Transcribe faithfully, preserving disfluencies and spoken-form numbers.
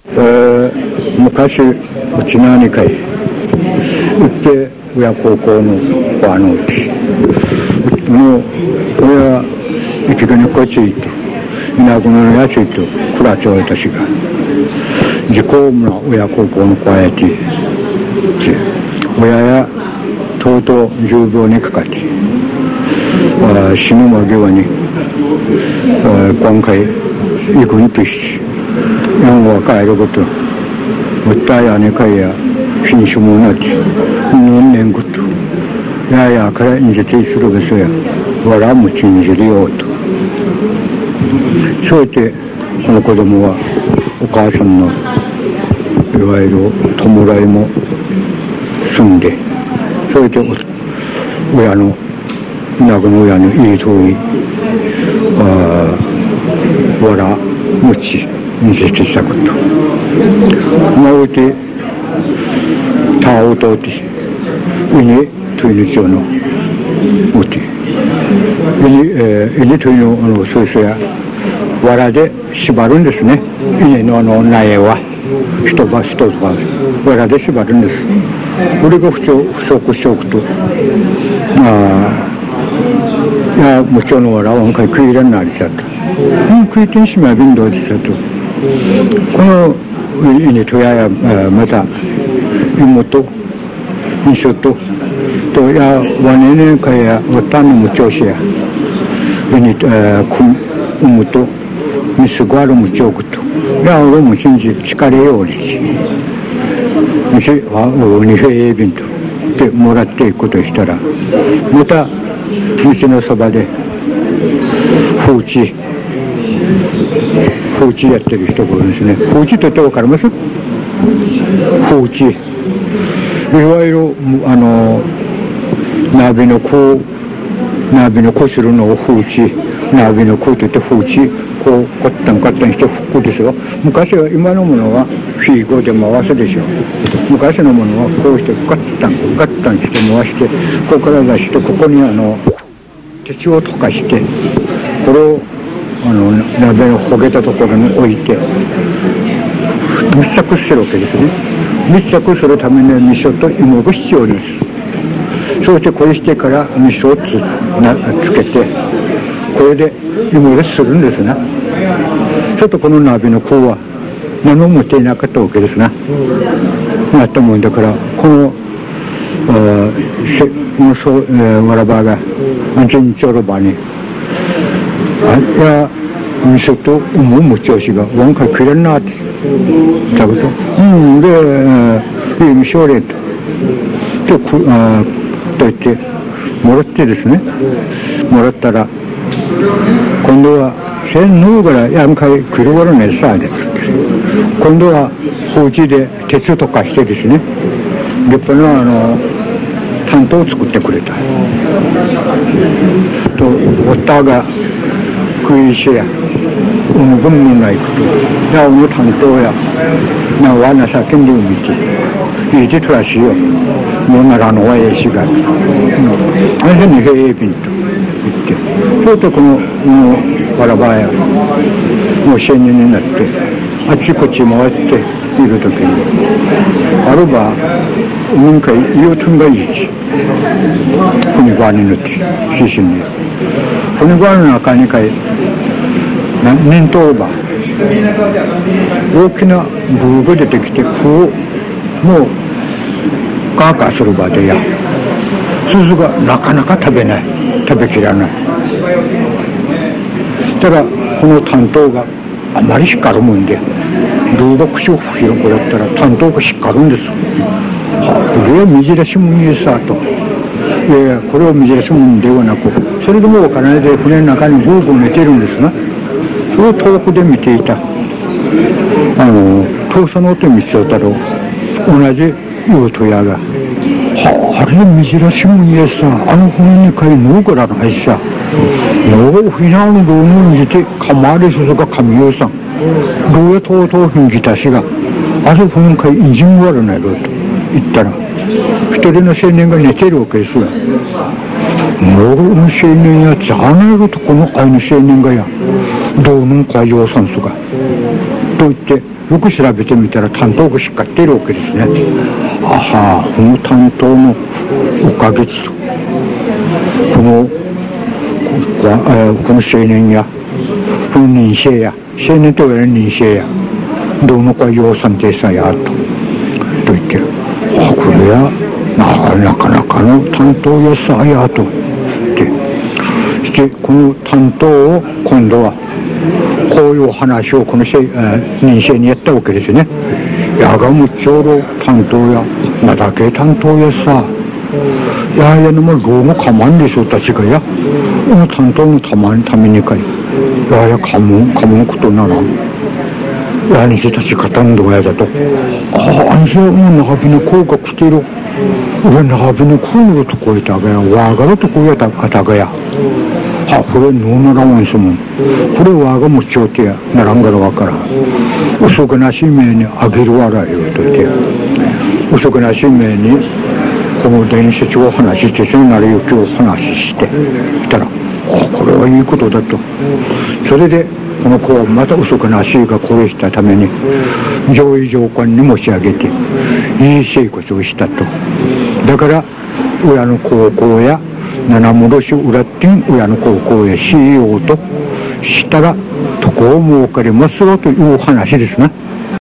えー、昔うちなにかい行って親高校のあのうちの親生き金こいついといなくなるやついとくらちょいたしが自公村親高校の子やき親やとうとう重病にかかって死ぬ間際に今回行くんとしてやんは帰ることもったいやねかいや品種もなき人間ごとややからにじてするべそやわらもちにじりようとそうやってこの子供はお母さんのいわゆる弔いも済んでそうやって親の亡くの親のいい通りわらもちにじてしたことまおいてたおとってうにというののもてうにうにというののそうそうやわらで縛るんですね稲のあの苗は一葉一葉わらで縛るんです。これが不足しておくとあいやもちろんわらは今回食い入れになりちゃったうん食いてんしまい便道でちゃったこの稲とややまた妹一緒ととやわねねかやわたのも調子や稲くむとみすがるもちょくとや俺も信じ力よりしみせはおにへえびんとでもらっていくことしたらまた店のそばで放置放置やってる人がいるんですね。放置と言って分かります？放置いわゆるあのナビのこうナビのこするのを放置ナビのこうと言って放置こうこったんこったんして服ですよ。昔は今のものはフィーゴで回すでしょう。昔のものはこうしてガッタンガッタンして回してここから出してここにあの鉄を溶かしてこれをあの鍋を焦げたところに置いて密着するわけですね。密着するためには味噌と芋が必要です。そしてこれしてから味噌を つ, なつけてこれで芋でするんですな。ちょっとこの鍋の子は何も持っていなかったわけですな。なったもんだからこのこのそう、えー、わらばが安全ちょろばにあいや味噌と芋も調子がワン回くれんなって食べとうんでいい味噌れとでくあと言ってもらってですねもらったら今度はせんのからやんかいくるわるねさです今度は放置で鉄とかしてですね立派なあの担当を作ってくれたとおったが食いしやうんぶんのないことやおの担当やなわなさけんでみていいてとらしいよもうならのわえしがあれにへえびんと言ってそれとこのわらばやもう青年になってあっちこっち回っているときにあるばうんかいよとんがいいち船側に乗って中心に船側の中にかい年頭ば大きなブーが出てきてこうもうガーガーする場でや鈴がなかなか食べない食べきらないそしたらこの担当があまり光るもんでルーバ口を広くやったら担当が光るんです。はあ、これは見じらしもんいいさといやいやこれは見じらしもんではなくそれでもわからないで船の中にグーグー寝てるんですがそれを遠くで見ていたあの遠さの音見つけたら同じ言とやがはあ、あれ見じらしもんいいさあの船にかいのうからないさのうひなのどうもにてかまれすずがかみようさんどうやとうとうひんぎたしがあれ船かいいじんわるないろと言ったら一人の青年が寝てるわけですよ。のの青年やじゃないとこの愛の青年がやどうのかようさんすがと言ってよく調べてみたら担当がしっかりっているわけですね。あはこの担当のおかげですと、このこの青年やこの認証や青年と言われる認証やどうのか養蚕定さやとと言ってる。あこれやな, なかなかの担当やさやとでしてこの担当を今度はこういう話をこの認証にやったわけですね。やがむちょうど担当やまだけ担当やさややのも老後かまんでしょうたちがやこの担当のたまためにかいややかむかむことならやにせたち方んどやだとあああんせも長びのこうが来てる俺長びのこうのとこえたがやわがらとこやたあたがやあこれのならんすもんこれわがもちょうてやならんがらわから遅くなしめにあげるわらよと言って遅くなしめにこの伝説を話してその成り行きを話してしたらあこれはいいことだとそれでこの子はまた遅くなしが殺したために上位上官に持ち上げていい生活をしたとだから親の高校や七戻し裏ってん親の高校へしようとしたらとこを儲かりますわという話ですな。